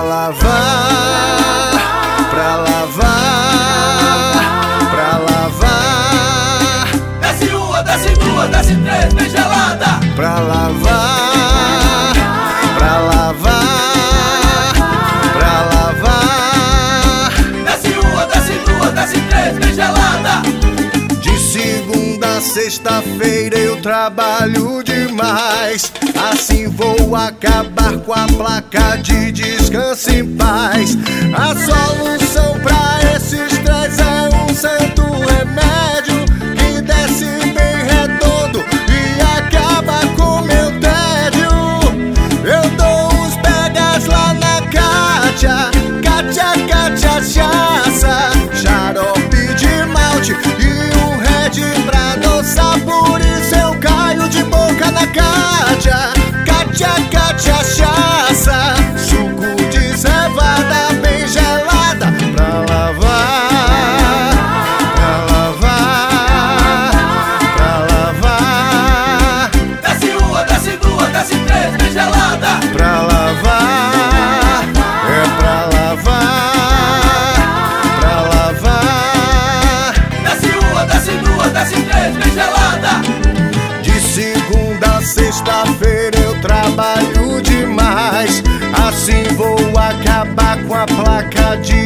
lavar, pra lavar, pra lavar. Desce uma, desce duas, desce três, bem gelada. Pra lavar, pra lavar, pra lavar. Desce uma, desce duas, desce três, bem gelada. De segunda a sexta-feira eu trabalho demais. Assim vou acabar com a placa de descanso em paz. A solução pra esse estresse é um santo remédio que desce bem redondo e acaba com meu tédio. Eu dou uns pegas lá na Kátia, Kátia, cachaça, xarope de malte e um Red pra adoçar. Por isso eu caio de boca na Kátia, Kátia, cachaça, suco de cevada bem gelada. Pra lavar, pra lavar, pra lavar. Desce uma, desce duas, desce três, bem gelada. Pra lavar, é pra lavar, pra lavar. Desce uma, desce duas, desce três, bem gelada. De segunda a sexta-feira eu trabalho demais. Assim vou acabar com a placa de